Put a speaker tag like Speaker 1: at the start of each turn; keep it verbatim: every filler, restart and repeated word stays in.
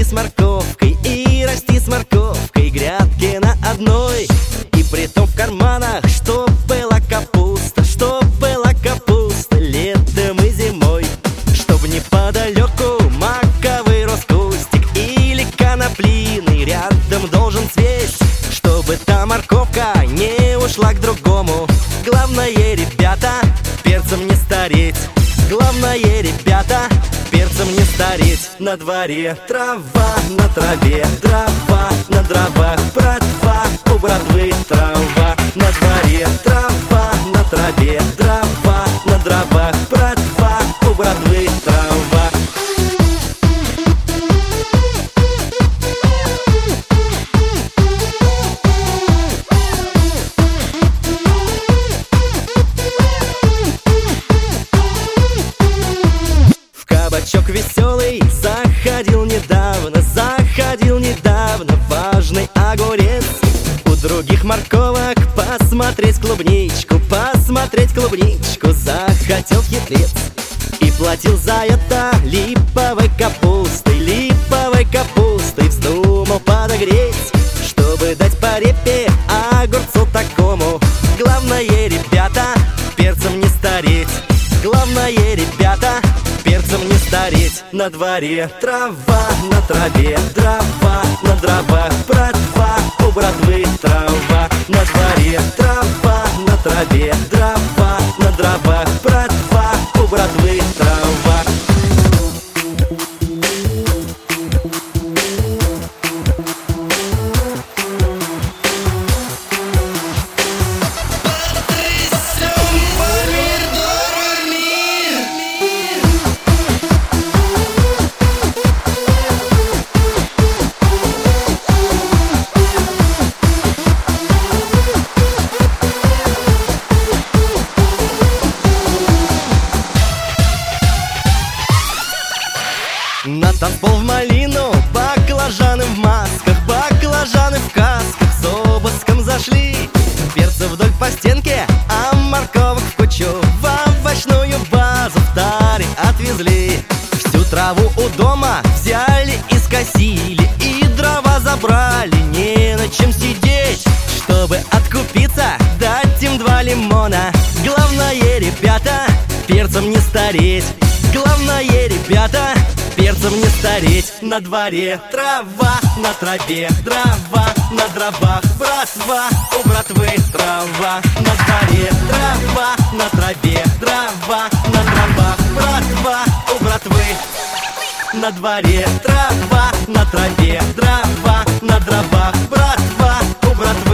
Speaker 1: с морковкой и расти с морковкой, грядки на одной. И притом в карманах, чтоб была капуста, чтоб была капуста летом и зимой. Чтоб неподалеку маковый рос кустик или коноплиный рядом должен цвесть. Чтобы та морковка не ушла к другому. Главное, ребята, перцем не стареть. Главное, ребята, перцем не стареть. На дворе трава, на траве дрова, на дровах братва, у братвы трава. На дворе трава, на траве дрова, на дровах братва, у братвы трава. Кабачок веселый заходил недавно, заходил недавно важный огурец. У других морковок посмотреть клубничку, посмотреть клубничку захотел хитрец. И платил за это липовой капустой, липовой капустой вздумал подогреть. Чтобы дать по репе огурцу такому. Главное, ребята, перцем не стареть. Главное, ребята, перцем не стареть. На дворе трава, на траве дрова, на дровах братва, у братвы трава. На дворе трава, на траве дрова, на дровах братва, у братвы трава. На танцпол в малину баклажаны в масках, баклажаны в касках с обыском зашли. Перцы вдоль по стенке, а морковок в кучу в овощную базу в таре отвезли. Всю траву у дома взяли и скосили, и дрова забрали, не на чем сидеть. Чтобы откупиться, дать им два лимона. Главное, ребята, перцем не стареть. Главное, ребята, перцем не стареть. На дворе трава, на траве дрова, на дровах братва, у братвы трава. На дворе трава, на траве дрова, на дровах братва, у братвы. На дворе трава, на траве дрова, на дровах братва, у братвы.